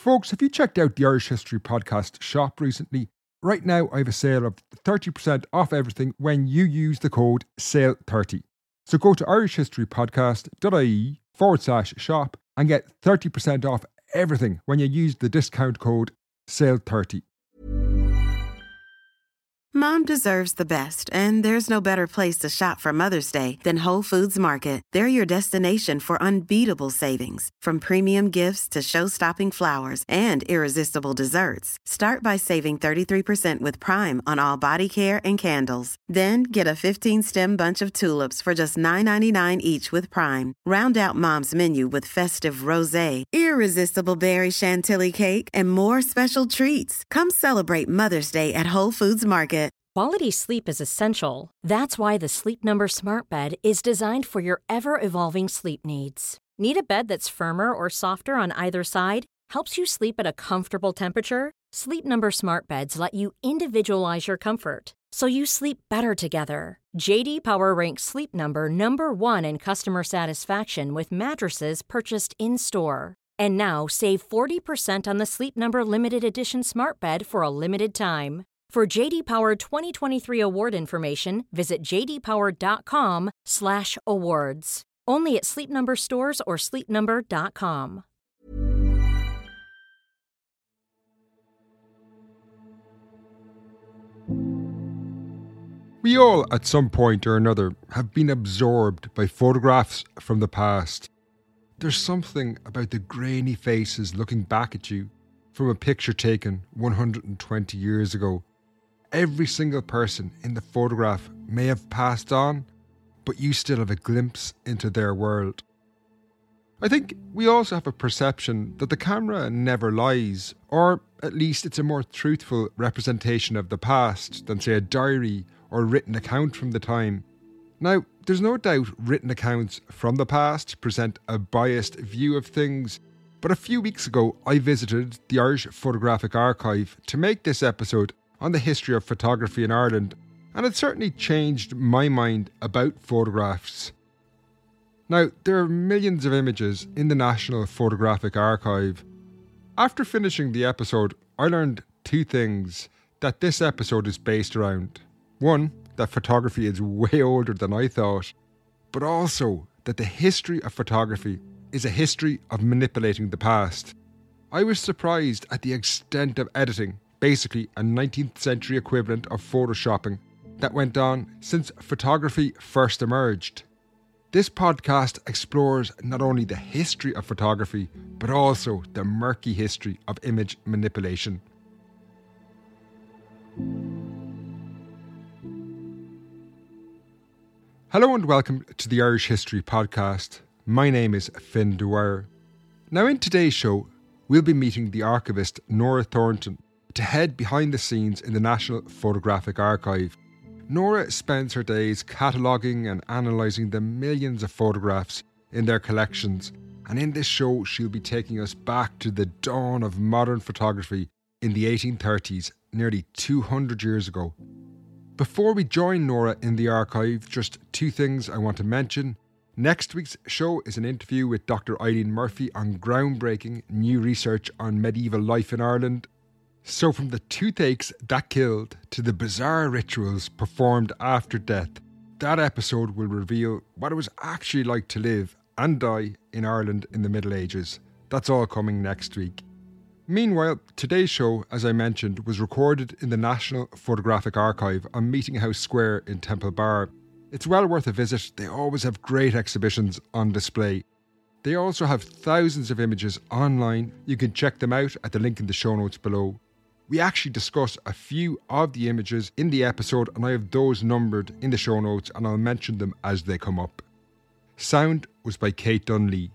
Folks, have you checked out the Irish History Podcast shop recently? Right now, I have a sale of 30% off everything when you use the code SALE30. So go to irishhistorypodcast.ie/shop and get 30% off everything when you use the discount code SALE30. Mom deserves the best, and there's no better place to shop for Mother's Day than Whole Foods Market. They're your destination for unbeatable savings, from premium gifts to show-stopping flowers and irresistible desserts. Start by saving 33% with Prime on all body care and candles. Then get a 15-stem bunch of tulips for just $9.99 each with Prime. Round out Mom's menu with festive rosé, irresistible berry chantilly cake, and more special treats. Come celebrate Mother's Day at Whole Foods Market. Quality sleep is essential. That's why the Sleep Number Smart Bed is designed for your ever-evolving sleep needs. Need a bed that's firmer or softer on either side? Helps you sleep at a comfortable temperature? Sleep Number Smart Beds let you individualize your comfort, so you sleep better together. J.D. Power ranks Sleep Number number 1 in customer satisfaction with mattresses purchased in-store. And now, save 40% on the Sleep Number Limited Edition Smart Bed for a limited time. For J.D. Power 2023 award information, visit jdpower.com/awards. Only at Sleep Number stores or sleepnumber.com. We all, at some point or another, have been absorbed by photographs from the past. There's something about the grainy faces looking back at you from a picture taken 120 years ago. Every single person in the photograph may have passed on, but you still have a glimpse into their world. I think we also have a perception that the camera never lies, or at least it's a more truthful representation of the past than, say, a diary or written account from the time. Now, there's no doubt written accounts from the past present a biased view of things, but a few weeks ago I visited the Irish Photographic Archive to make this episode on the history of photography in Ireland, and it certainly changed my mind about photographs. Now, there are millions of images in the National Photographic Archive. After finishing the episode, I learned two things that this episode is based around. One, that photography is way older than I thought, but also that the history of photography is a history of manipulating the past. I was surprised at the extent of editing, basically a 19th century equivalent of photoshopping, that went on since photography first emerged. This podcast explores not only the history of photography, but also the murky history of image manipulation. Hello and welcome to the Irish History Podcast. My name is Finn Dwyer. Now, in today's show, we'll be meeting the archivist Nora Thornton to head behind the scenes in the National Photographic Archive. Nora spends her days cataloguing and analysing the millions of photographs in their collections, and in this show she'll be taking us back to the dawn of modern photography in the 1830s, nearly 200 years ago. Before we join Nora in the archive, just two things I want to mention. Next week's show is an interview with Dr. Eileen Murphy on groundbreaking new research on medieval life in Ireland. So from the toothaches that killed to the bizarre rituals performed after death, that episode will reveal what it was actually like to live and die in Ireland in the Middle Ages. That's all coming next week. Meanwhile, today's show, as I mentioned, was recorded in the National Photographic Archive on Meeting House Square in Temple Bar. It's well worth a visit. They always have great exhibitions on display. They also have thousands of images online. You can check them out at the link in the show notes below. We actually discuss a few of the images in the episode, and I have those numbered in the show notes, and I'll mention them as they come up. Sound was by Kate Dunley.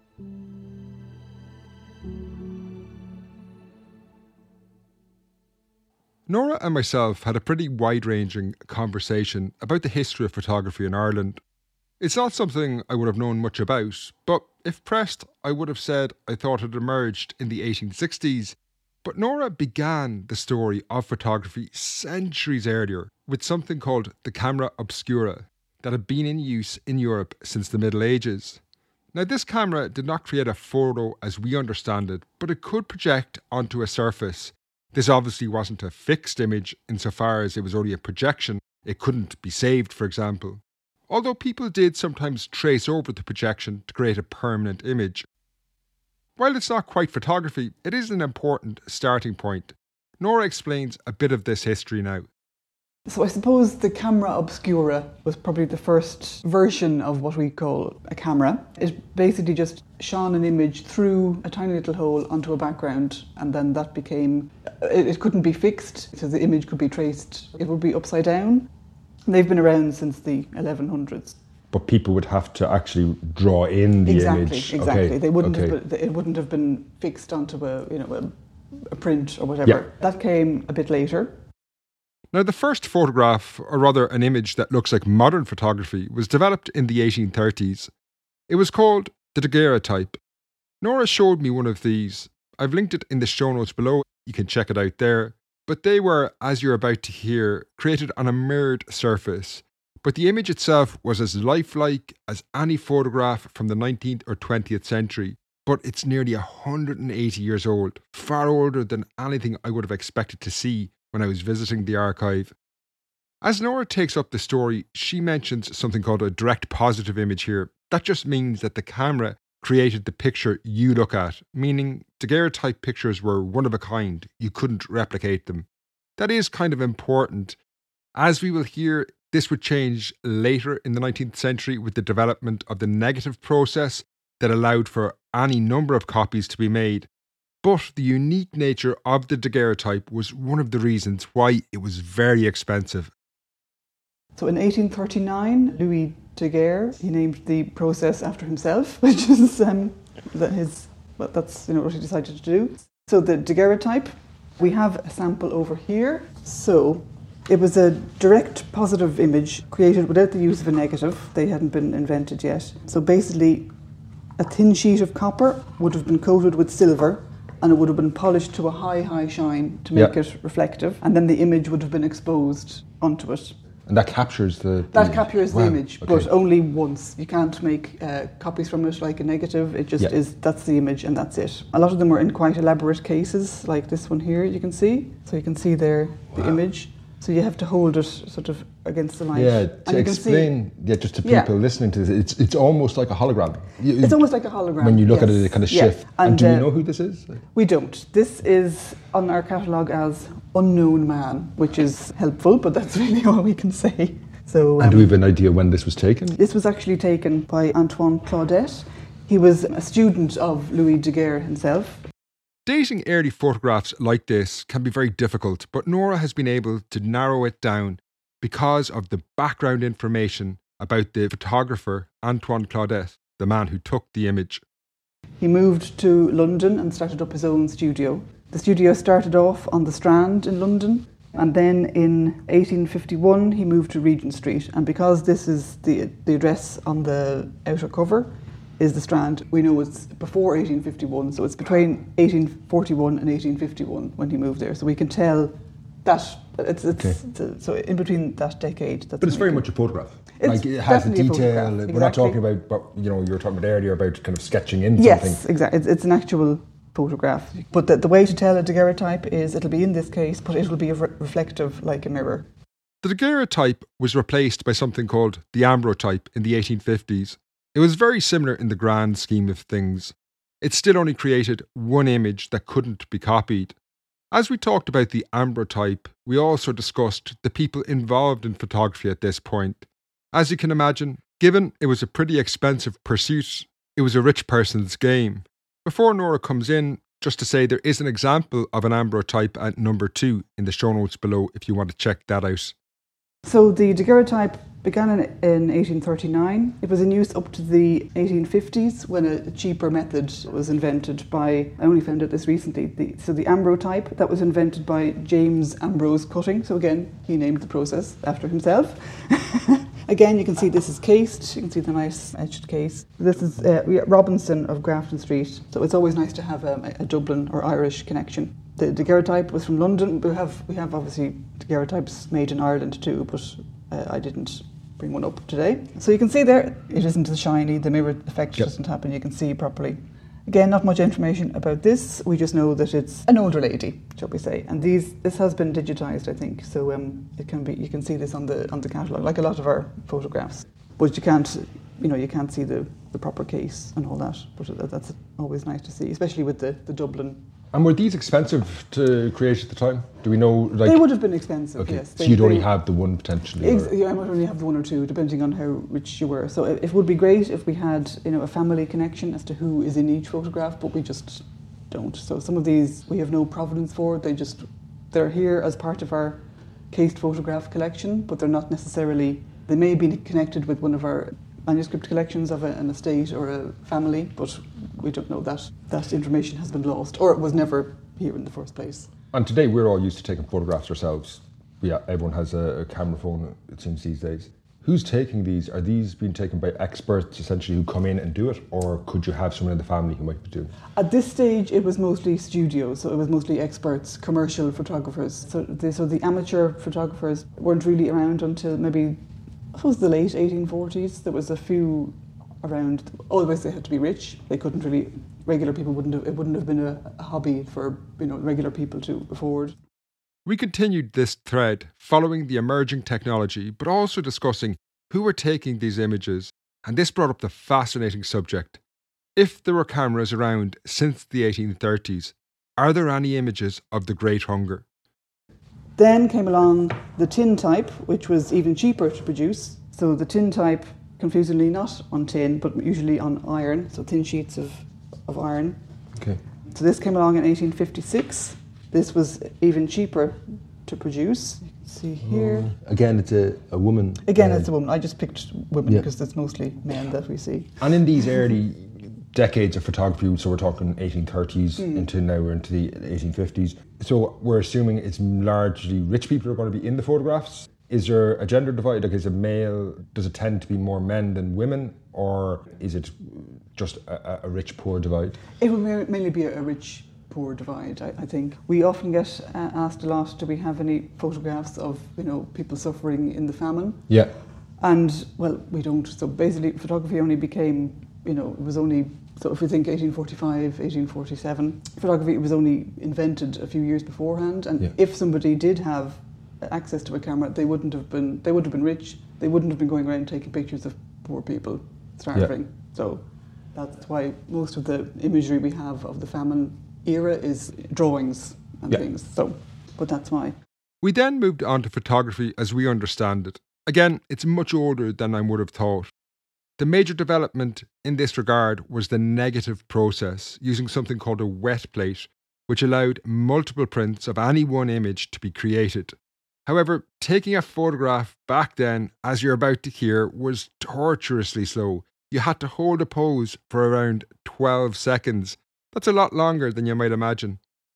Nora and myself had a pretty wide-ranging conversation about the history of photography in Ireland. It's not something I would have known much about, but if pressed, I would have said I thought it emerged in the 1860s. But Nora began the story of photography centuries earlier with something called the camera obscura that had been in use in Europe since the Middle Ages. Now, this camera did not create a photo as we understand it, but it could project onto a surface. This obviously wasn't a fixed image insofar as it was only a projection. It couldn't be saved, for example. Although people did sometimes trace over the projection to create a permanent image. While it's not quite photography, it is an important starting point. Nora explains a bit of this history now. So I suppose the camera obscura was probably the first version of what we call a camera. It basically just shone an image through a tiny little hole onto a background, and then that became, it couldn't be fixed, so the image could be traced. It would be upside down. And they've been around since the 1100s. But people would have to actually draw in the image. Exactly. Okay. They wouldn't have, it wouldn't have been fixed onto a print or whatever. Yeah. That came a bit later. Now, the first photograph, or rather an image that looks like modern photography, was developed in the 1830s. It was called the daguerreotype. Nora showed me one of these. I've linked it in the show notes below. You can check it out there. But they were, as you're about to hear, created on a mirrored surface. But the image itself was as lifelike as any photograph from the 19th or 20th century. But it's nearly 180 years old, far older than anything I would have expected to see when I was visiting the archive. As Nora takes up the story, she mentions something called a direct positive image here. That just means that the camera created the picture you look at, meaning daguerreotype pictures were one of a kind. You couldn't replicate them. That is kind of important. As we will hear, this would change later in the 19th century with the development of the negative process that allowed for any number of copies to be made. But the unique nature of the daguerreotype was one of the reasons why it was very expensive. So in 1839, Louis Daguerre, he named the process after himself, which is that's what he decided to do. So the daguerreotype, we have a sample over here. So it was a direct positive image created without the use of a negative. They hadn't been invented yet. So basically, a thin sheet of copper would have been coated with silver, and it would have been polished to a high shine to make it reflective, and then the image would have been exposed onto it. And that captures the captures the image, but only once. You can't make copies from it like a negative. It just is, that's the image and that's it. A lot of them were in quite elaborate cases, like this one here you can see. So you can see there the image. So you have to hold it sort of against the light. Yeah, to explain, just to people listening to this, it's almost like a hologram. It's almost like a hologram. When you look at it, it kind of shifts. And do you know who this is? We don't. This is on our catalogue as Unknown Man, which is helpful, but that's really all we can say. So, and do we have an idea when this was taken? This was actually taken by Antoine Claudette. He was a student of Louis Daguerre himself. Dating early photographs like this can be very difficult, but Nora has been able to narrow it down because of the background information about the photographer Antoine Claudette, the man who took the image. He moved to London and started up his own studio. The studio started off on the Strand in London, and then in 1851 he moved to Regent Street. And because this is the address on the outer cover, is the Strand, we know it's before 1851, so it's between 1841 and 1851 when he moved there. So we can tell that so in between that decade. But it's very much a photograph. Like it has a detail. We're not talking about what you were talking about earlier about kind of sketching in something. Yes, exactly. It's an actual photograph. But the way to tell a daguerreotype is it'll be in this case, but it'll be reflective like a mirror. The daguerreotype was replaced by something called the ambrotype in the 1850s. It was very similar in the grand scheme of things. It still only created one image that couldn't be copied. As we talked about the ambrotype, we also discussed the people involved in photography at this point. As you can imagine, given it was a pretty expensive pursuit, it was a rich person's game. Before Nora comes in, just to say there is an example of an ambrotype at number 2 in the show notes below if you want to check that out. So the daguerreotype began in 1839. It was in use up to the 1850s when a cheaper method was invented by, I only found out this recently, the ambrotype, that was invented by James Ambrose Cutting. So again, he named the process after himself. Again, you can see this is cased. You can see the nice etched case. This is Robinson of Grafton Street. So it's always nice to have a Dublin or Irish connection. The daguerreotype was from London. We have obviously daguerreotypes made in Ireland too, but I didn't bring one up today. So you can see there, it isn't as shiny, the mirror effect doesn't happen, you can see properly. Again, not much information about this, we just know that it's an older lady, shall we say. And this has been digitised, I think, so you can see this on the catalogue, like a lot of our photographs. But you can't see the proper case and all that, but that's always nice to see, especially with the Dublin. And were these expensive to create at the time? Do we know? They would have been expensive, okay. Yes. So you'd only have the one potentially? I might only have the one or two, depending on how rich you were. So it would be great if we had a family connection as to who is in each photograph, but we just don't. So some of these we have no provenance for. They're here as part of our cased photograph collection, but they're not necessarily. They may be connected with one of our manuscript collections of an estate or a family, but we don't know that information has been lost, or it was never here in the first place. And today we're all used to taking photographs ourselves. Yeah, everyone has a camera phone, it seems, these days. Who's taking these? Are these being taken by experts, essentially, who come in and do it, or could you have someone in the family who might be doing it? At this stage, it was mostly studios, so it was mostly experts, commercial photographers. So the amateur photographers weren't really around until maybe, I suppose, the late 1840s. There was a few around. Always they had to be rich. They couldn't really. Regular people it wouldn't have been a hobby for regular people to afford. We continued this thread following the emerging technology, but also discussing who were taking these images, and this brought up the fascinating subject. If there were cameras around since the 1830s, are there any images of the Great Hunger? Then came along the tin type, which was even cheaper to produce. So the tin type, confusingly not on tin, but usually on iron, so thin sheets of iron. Okay. So this came along in 1856. This was even cheaper to produce. You can see here. Again, it's a woman. Again, it's a woman. I just picked women because it's mostly men that we see. And in these early decades of photography, so we're talking 1830s into now we're into the 1850s. So we're assuming it's largely rich people who are going to be in the photographs. Is there a gender divide? Like, is it male? Does it tend to be more men than women, or is it just a rich-poor divide? It would mainly be a rich-poor divide, I think. We often get asked a lot, do we have any photographs of people suffering in the famine? Yeah. And, well, we don't. So basically, photography only became, it was only, so if we think 1845, 1847, photography was only invented a few years beforehand. And if somebody did have access to a camera, they would have been rich. They wouldn't have been going around taking pictures of poor people starving. Yeah. So that's why most of the imagery we have of the famine era is drawings and things. So, but that's why. We then moved on to photography as we understand it. Again, it's much older than I would have thought. The major development in this regard was the negative process, using something called a wet plate, which allowed multiple prints of any one image to be created. However, taking a photograph back then, as you're about to hear, was torturously slow. You had to hold a pose for around 12 seconds. That's a lot longer than you might imagine.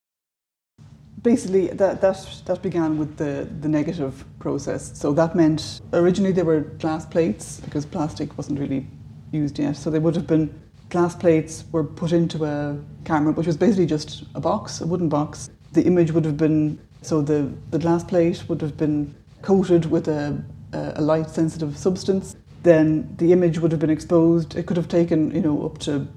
Basically, that began with the negative process. So that meant originally they were glass plates because plastic wasn't really used yet. So they would have been glass plates were put into a camera, which was basically just a box, a wooden box. The image would have been, so the glass plate would have been coated with a light sensitive substance. Then the image would have been exposed. It could have taken, up to,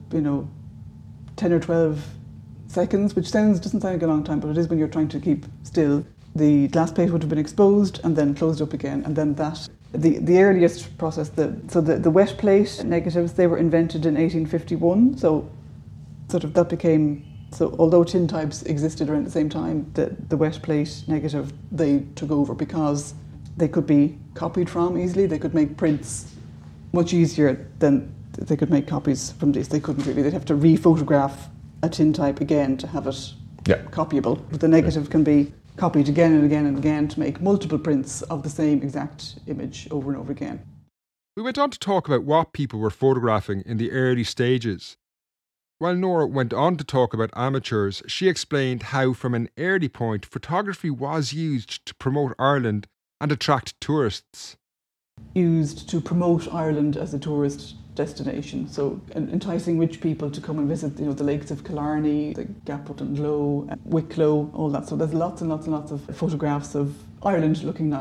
10 or 12 seconds, which doesn't sound like a long time, but it is when you're trying to keep still. The glass plate would have been exposed and then closed up again, and then the earliest process, the wet plate negatives, they were invented in 1851, so sort of that became, so although tin types existed around the same time, the wet plate negative, they took over because they could be copied from easily. They could make prints much easier than they could make copies from this. They couldn't really, they'd have to re-photograph a tin type again to have it copyable. But the negative can be copied again and again and again to make multiple prints of the same exact image over and over again. We went on to talk about what people were photographing in the early stages. While Nora went on to talk about amateurs, she explained how from an early point photography was used to promote Ireland and attract tourists. Used to promote Ireland as a tourist destination, so enticing rich people to come and visit, the lakes of Killarney, the Gapwood and Low, Wicklow, all that. So there's lots and lots and lots of photographs of Ireland looking nice.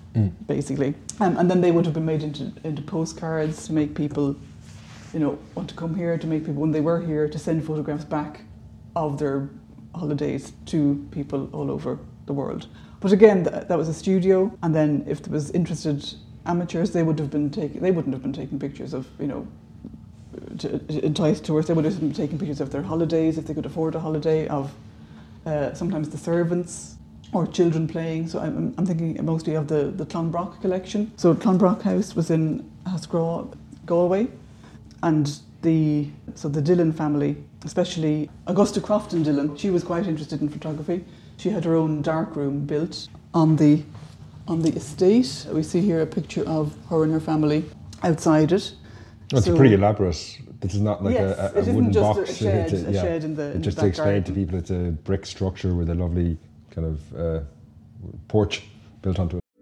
basically. And then they would have been made into postcards to make people, want to come here, to make people, when they were here, to send photographs back of their holidays to people all over the world. But again, that was a studio, and then if there was interested amateurs, they wouldn't have been taking pictures of, to entice tourists. They would have been taking pictures of their holidays, if they could afford a holiday, of sometimes the servants or children playing. So I'm thinking mostly of the Clonbrock collection. So Clonbrock House was in Hascraw, Galway, and the Dillon family, especially Augusta Crofton Dillon, she was quite interested in photography. She had her own darkroom built on the estate. We see here a picture of her and her family outside it. It's pretty elaborate. This is not like a wooden just box. A shed in the just back to explain garden to people, it's a brick structure with a lovely kind of porch built onto it.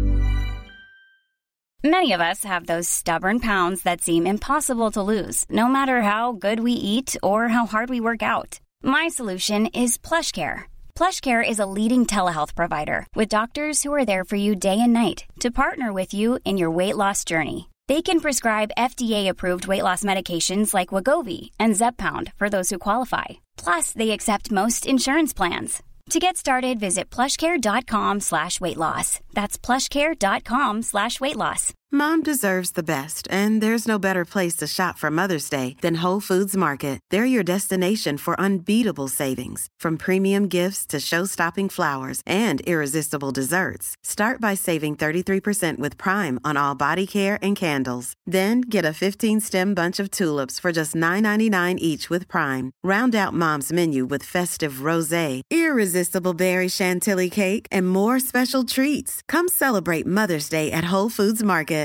Many of us have those stubborn pounds that seem impossible to lose, no matter how good we eat or how hard we work out. My solution is PlushCare. PlushCare is a leading telehealth provider with doctors who are there for you day and night to partner with you in your weight loss journey. They can prescribe FDA-approved weight loss medications like Wegovy and Zepbound for those who qualify. Plus, they accept most insurance plans. To get started, visit plushcare.com/weightloss. That's plushcare.com/weightloss. Mom deserves the best, and there's no better place to shop for Mother's Day than Whole Foods Market. They're your destination for unbeatable savings, from premium gifts to show-stopping flowers and irresistible desserts. Start by saving 33% with Prime on all body care and candles. Then get a 15-stem bunch of tulips for just $9.99 each with Prime. Round out Mom's menu with festive rosé, irresistible berry chantilly cake, and more special treats. Come celebrate Mother's Day at Whole Foods Market.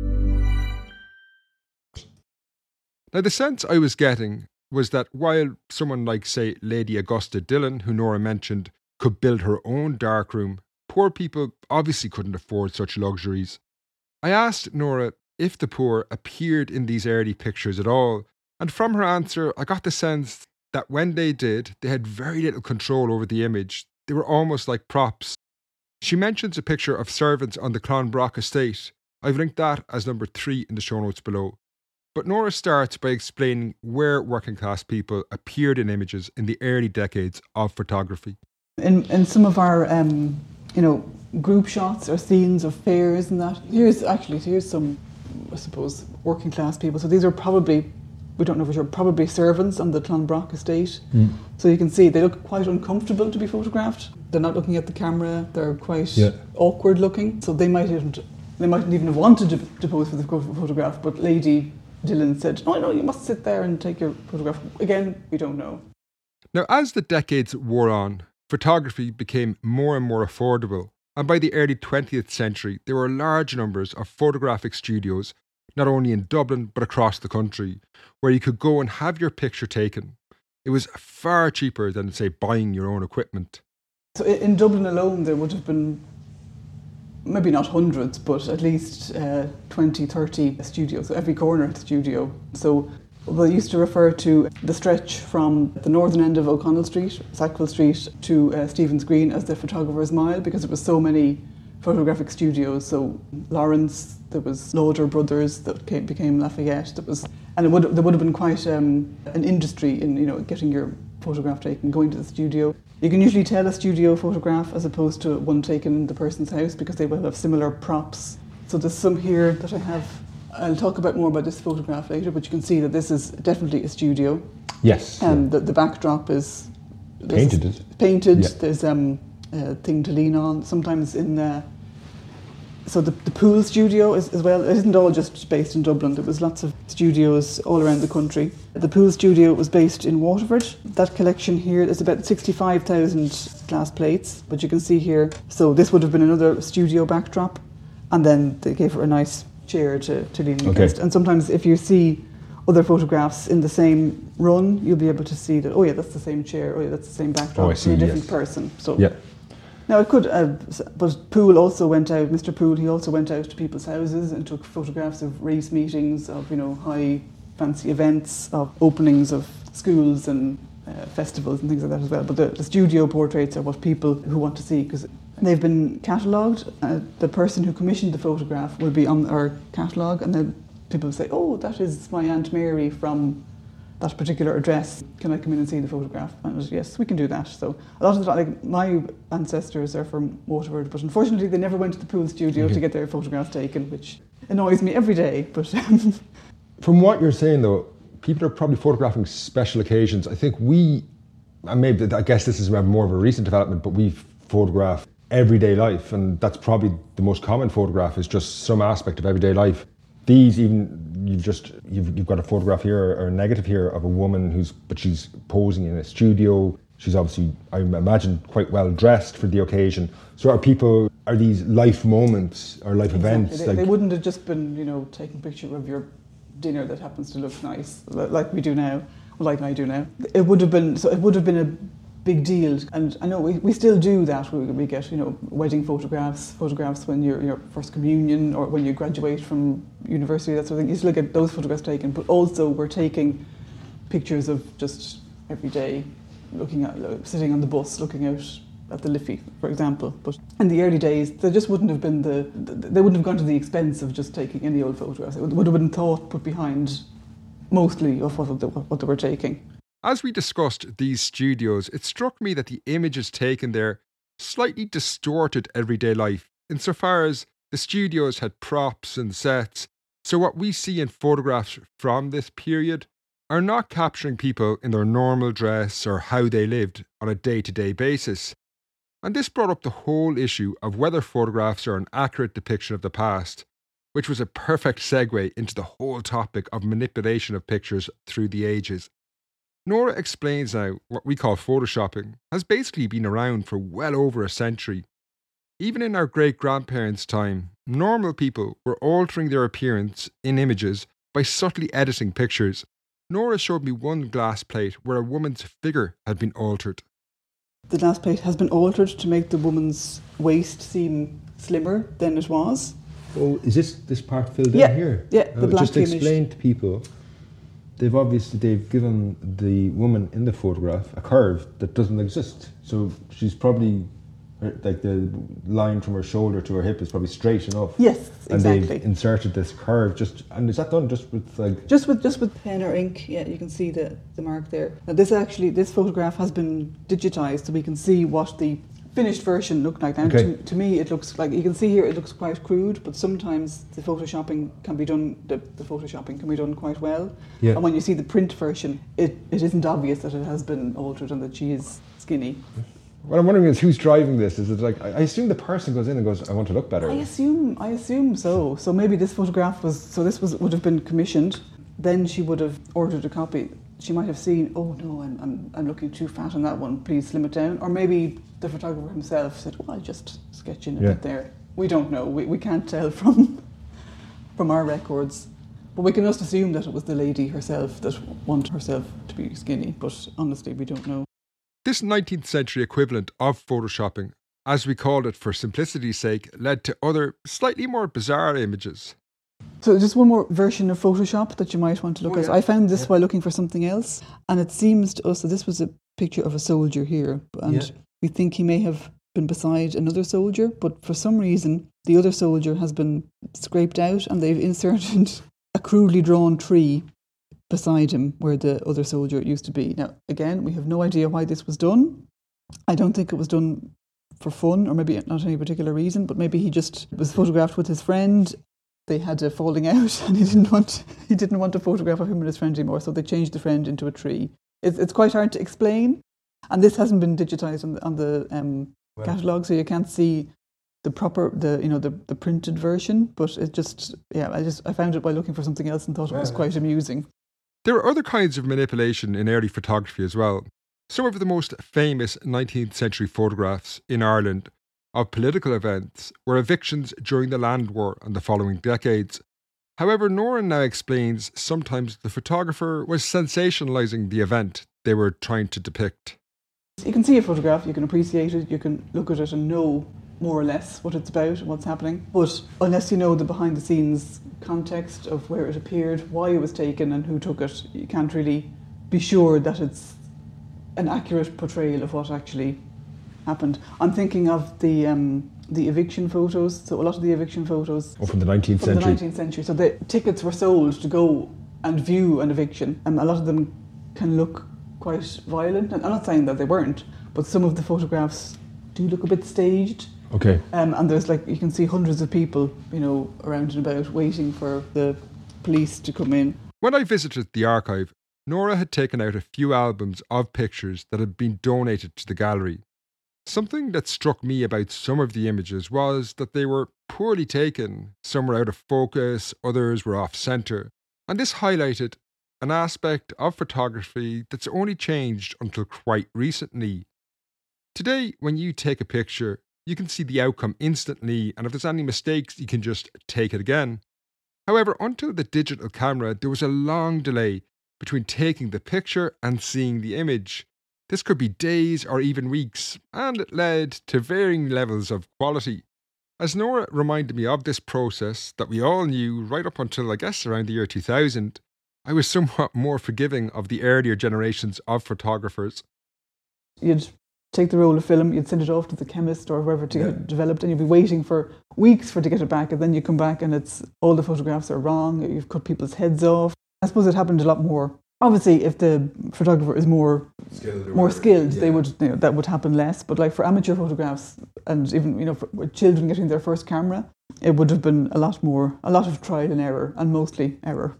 Now, the sense I was getting was that while someone like, say, Lady Augusta Dillon, who Nora mentioned, could build her own darkroom, poor people obviously couldn't afford such luxuries. I asked Nora if the poor appeared in these early pictures at all, and from her answer, I got the sense that when they did, they had very little control over the image. They were almost like props. She mentions a picture of servants on the Clonbrock estate. I've linked that as number 3 in the show notes below. But Nora starts by explaining where working class people appeared in images in the early decades of photography. In some of our, group shots or scenes of fairs and that, here's some, I suppose, working class people. So these are probably, we don't know for sure, probably servants on the Clonbrock estate. So you can see they look quite uncomfortable to be photographed. They're not looking at the camera. They're quite awkward looking. So they mightn't even have wanted to pose for the photograph, but Lady Dillon said, no, you must sit there and take your photograph. Again, we don't know. Now, as the decades wore on, photography became more and more affordable, and by the early 20th century, there were large numbers of photographic studios, not only in Dublin, but across the country, where you could go and have your picture taken. It was far cheaper than, say, buying your own equipment. So in Dublin alone, there would have been maybe not hundreds, but at least 20, 30 studios, so every corner had a studio. So they used to refer to the stretch from the northern end of O'Connell Street, Sackville Street, to Stephen's Green as the photographer's mile, because there were so many photographic studios. So Lawrence, there was Lauder Brothers that became Lafayette. There would have been quite an industry in getting your photograph taken, going to the studio. You can usually tell a studio photograph as opposed to one taken in the person's house because they will have similar props. So there's some here that I have. I'll talk more about this photograph later, but you can see that this is definitely a studio. Yes. And the backdrop is painted. Painted. Yeah. There's a thing to lean on. Sometimes so the Pool studio is as well. It isn't all just based in Dublin. There was lots of studios all around the country. The Pool studio was based in Waterford. That collection here is about 65,000 glass plates, but you can see here. So this would have been another studio backdrop, and then they gave her a nice chair to lean against. And sometimes if you see other photographs in the same run, you'll be able to see that, oh yeah, that's the same chair, oh yeah, that's the same backdrop, oh, I see, a different yes. person. So yeah. Now it could, but Poole also went out, Mr. Poole, he also went out to people's houses and took photographs of race meetings, of high fancy events, of openings of schools and festivals and things like that as well. But the studio portraits are what people who want to see, because They've been catalogued. The person who commissioned the photograph will be on our catalogue, and then people will say, oh, that is my Aunt Mary from that particular address. Can I come in and see the photograph? And yes, we can do that. So a lot of the time, like my ancestors are from Waterford, but unfortunately they never went to the pool studio to get their photographs taken, which annoys me every day. But from what you're saying though, people are probably photographing special occasions. I think I guess this is more of a recent development, but we photograph everyday life, and that's probably the most common photograph, is just some aspect of everyday life. These, even you've got a photograph here or a negative here of a woman she's posing in a studio. She's obviously, I imagine, quite well dressed for the occasion. So are these life moments or life events? They wouldn't have just been, taking a picture of your dinner that happens to look nice, like we do now, like I do now. It would have been a big deal, and I know we still do that. We get wedding photographs when you're your first communion or when you graduate from university, that sort of thing. You still get those photographs taken, but also we're taking pictures of just every day, sitting on the bus, looking out at the Liffey, for example. But in the early days, there just wouldn't have been they wouldn't have gone to the expense of just taking any old photographs. It would have been thought put behind mostly of what they were taking. As we discussed these studios, it struck me that the images taken there slightly distorted everyday life, insofar as the studios had props and sets, so what we see in photographs from this period are not capturing people in their normal dress or how they lived on a day-to-day basis. And this brought up the whole issue of whether photographs are an accurate depiction of the past, which was a perfect segue into the whole topic of manipulation of pictures through the ages. Nora explains now what we call photoshopping has basically been around for well over a century. Even in our great-grandparents' time, normal people were altering their appearance in images by subtly editing pictures. Nora showed me one glass plate where a woman's figure had been altered. The glass plate has been altered to make the woman's waist seem slimmer than it was. Oh, is this part filled in here? Yeah, the black just to explain to people, they've given the woman in the photograph a curve that doesn't exist. So she's probably, like, the line from her shoulder to her hip is probably straight enough. Yes, exactly. And they've inserted this curve and is that done just with like? Just with pen or ink, yeah, you can see the mark there. Now this photograph has been digitized, so we can see what the finished version looked like. Now, to me, it looks like, you can see here, it looks quite crude, but sometimes the photoshopping can be done. The photoshopping can be done quite well. Yeah. And when you see the print version, it isn't obvious that it has been altered and that she is skinny. What I'm wondering is who's driving this. Is it like, I assume the person goes in and goes, I want to look better. I assume so. So maybe this photograph would have been commissioned. Then she would have ordered a copy. She might have seen, oh no, I'm looking too fat on that one, please slim it down. Or maybe the photographer himself said, I'll just sketch in a bit there. We don't know. We can't tell from our records. But we can just assume that it was the lady herself that wanted herself to be skinny. But honestly, we don't know. This 19th century equivalent of photoshopping, as we called it for simplicity's sake, led to other, slightly more bizarre images. So just one more version of Photoshop that you might want to look at. I found this while looking for something else, and it seems to us that this was a picture of a soldier here, and we think he may have been beside another soldier, but for some reason the other soldier has been scraped out and they've inserted a crudely drawn tree beside him where the other soldier used to be. Now, again, we have no idea why this was done. I don't think it was done for fun, or maybe not any particular reason, but maybe he just was photographed with his friend. They had a falling out and he didn't want a photograph of him and his friend anymore, so they changed the friend into a tree. It's quite hard to explain, and this hasn't been digitized on the catalogue, so you can't see the proper the printed version. But it just I found it by looking for something else and thought it was quite amusing. There are other kinds of manipulation in early photography as well. Some of the most famous 19th century photographs in Ireland of political events were evictions during the Land War and the following decades. However, Nora now explains sometimes the photographer was sensationalising the event they were trying to depict. You can see a photograph, you can appreciate it, you can look at it and know more or less what it's about and what's happening. But unless you know the behind-the-scenes context of where it appeared, why it was taken and who took it, you can't really be sure that it's an accurate portrayal of what actually happened. I'm thinking of the eviction photos. So a lot of the eviction photos from the 19th century. From the 19th century. So the tickets were sold to go and view an eviction. A lot of them can look quite violent. And I'm not saying that they weren't, but some of the photographs do look a bit staged. Okay. And there's you can see hundreds of people, around and about waiting for the police to come in. When I visited the archive, Nora had taken out a few albums of pictures that had been donated to the gallery. Something that struck me about some of the images was that they were poorly taken. Some were out of focus, others were off-centre. And this highlighted an aspect of photography that's only changed until quite recently. Today, when you take a picture, you can see the outcome instantly, and if there's any mistakes, you can just take it again. However, until the digital camera, there was a long delay between taking the picture and seeing the image. This could be days or even weeks, and it led to varying levels of quality. As Nora reminded me of this process that we all knew right up until, I guess, around the year 2000, I was somewhat more forgiving of the earlier generations of photographers. You'd take the roll of film, you'd send it off to the chemist or whoever to get it developed, and you'd be waiting for weeks for it to get it back, and then you come back and all the photographs are wrong, you've cut people's heads off. I suppose it happened a lot more. Obviously, if the photographer is more skilled, they would that would happen less. But for amateur photographs, and even for children getting their first camera, it would have been a lot of trial and error, and mostly error.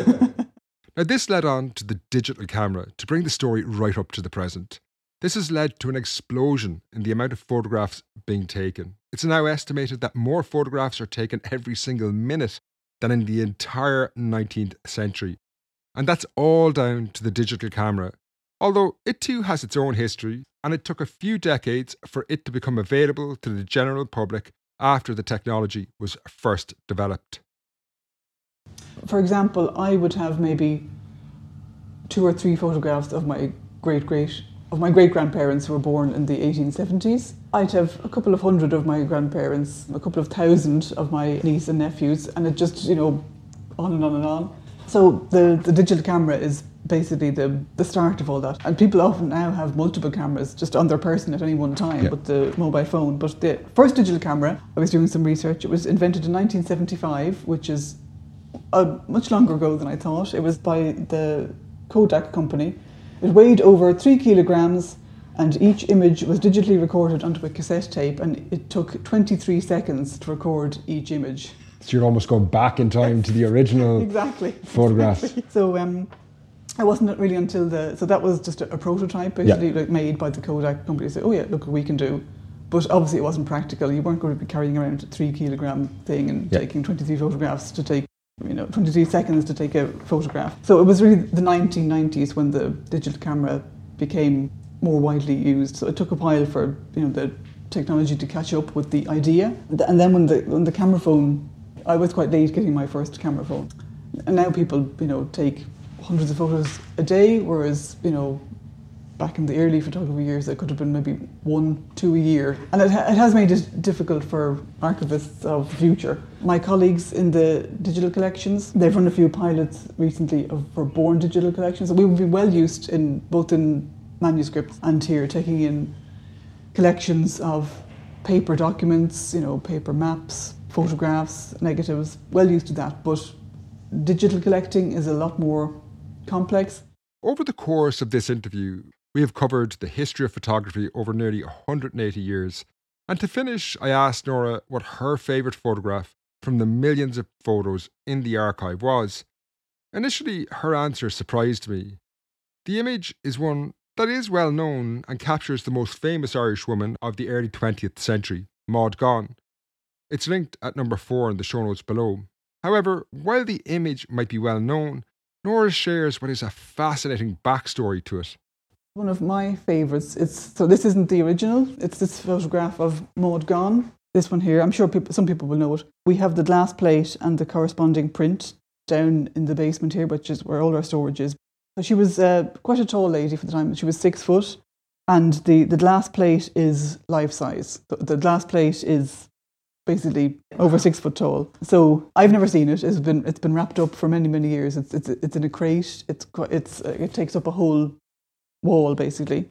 Now, this led on to the digital camera to bring the story right up to the present. This has led to an explosion in the amount of photographs being taken. It's now estimated that more photographs are taken every single minute than in the entire 19th century. And that's all down to the digital camera, although it too has its own history, and it took a few decades for it to become available to the general public after the technology was first developed. For example, I would have maybe 2 or 3 photographs of my great-grandparents who were born in the 1870s. I'd have a couple of hundred of my grandparents, a couple of thousand of my niece and nephews, and it just, on and on and on. So the digital camera is basically the start of all that. And people often now have multiple cameras just on their person at any one time with the mobile phone. But the first digital camera, I was doing some research, it was invented in 1975, which is much longer ago than I thought. It was by the Kodak company. It weighed over 3 kilograms, and each image was digitally recorded onto a cassette tape, and it took 23 seconds to record each image. So you're almost going back in time to the original photographs. Exactly. So it wasn't really until so that was just a prototype basically made by the Kodak company. So, look what we can do. But obviously it wasn't practical. You weren't going to be carrying around a 3 kilogram thing and taking 23 photographs to take 23 seconds to take a photograph. So it was really the 1990s when the digital camera became more widely used. So it took a while for the technology to catch up with the idea. And then when the camera phone, I was quite late getting my first camera phone. And now people, take hundreds of photos a day, whereas, back in the early photography years, it could have been maybe 1, 2 a year. And it has made it difficult for archivists of the future. My colleagues in the digital collections, they've run a few pilots recently for born digital collections. We would be well used both in manuscripts and here, taking in collections of paper documents, paper maps, photographs, negatives, well used to that. But digital collecting is a lot more complex. Over the course of this interview, we have covered the history of photography over nearly 180 years. And to finish, I asked Nora what her favourite photograph from the millions of photos in the archive was. Initially, her answer surprised me. The image is one that is well known and captures the most famous Irish woman of the early 20th century, Maud Gonne. It's linked at number 4 in the show notes below. However, while the image might be well known, Nora shares what is a fascinating backstory to it. One of my favourites, so this isn't the original, it's this photograph of Maud Gonne. This one here, I'm sure some people will know it. We have the glass plate and the corresponding print down in the basement here, which is where all our storage is. So she was quite a tall lady for the time. She was 6 foot, and the glass plate is life size. The glass plate is basically over 6 foot tall. So I've never seen it. It's been wrapped up for many, many years. It's in a crate. It takes up a whole wall basically.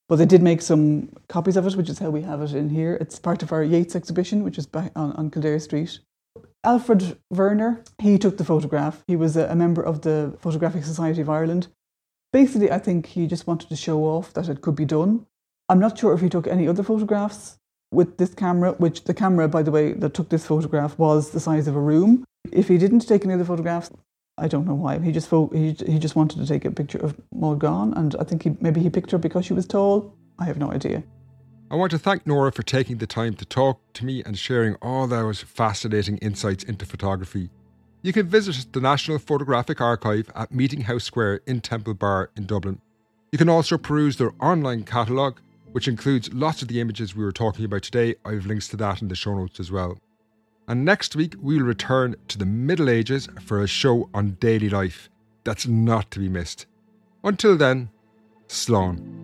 But they did make some copies of it, which is how we have it in here. It's part of our Yeats exhibition, which is back on Kildare Street. Alfred Werner, he took the photograph. He was a member of the Photographic Society of Ireland. Basically, I think he just wanted to show off that it could be done. I'm not sure if he took any other photographs with this camera, which the camera, by the way, that took this photograph was the size of a room. If he didn't take any other photographs, I don't know why. He just wanted to take a picture of Maud Gonne, and I think maybe he picked her because she was tall. I have no idea. I want to thank Nora for taking the time to talk to me and sharing all those fascinating insights into photography. You can visit the National Photographic Archive at Meeting House Square in Temple Bar in Dublin. You can also peruse their online catalogue, which includes lots of the images we were talking about today. I have links to that in the show notes as well. And next week, we will return to the Middle Ages for a show on daily life. That's not to be missed. Until then, Slán.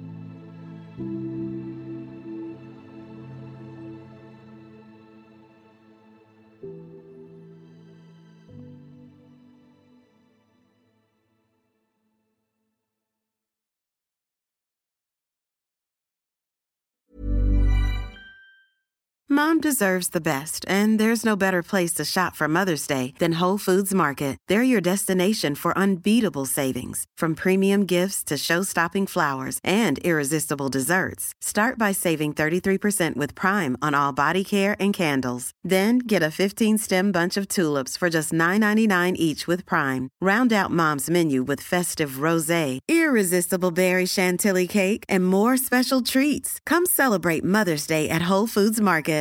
Mom deserves the best, and there's no better place to shop for Mother's Day than Whole Foods Market. They're your destination for unbeatable savings, from premium gifts to show-stopping flowers and irresistible desserts. Start by saving 33% with Prime on all body care and candles. Then get a 15-stem bunch of tulips for just $9.99 each with Prime. Round out Mom's menu with festive rosé, irresistible berry chantilly cake, and more special treats. Come celebrate Mother's Day at Whole Foods Market.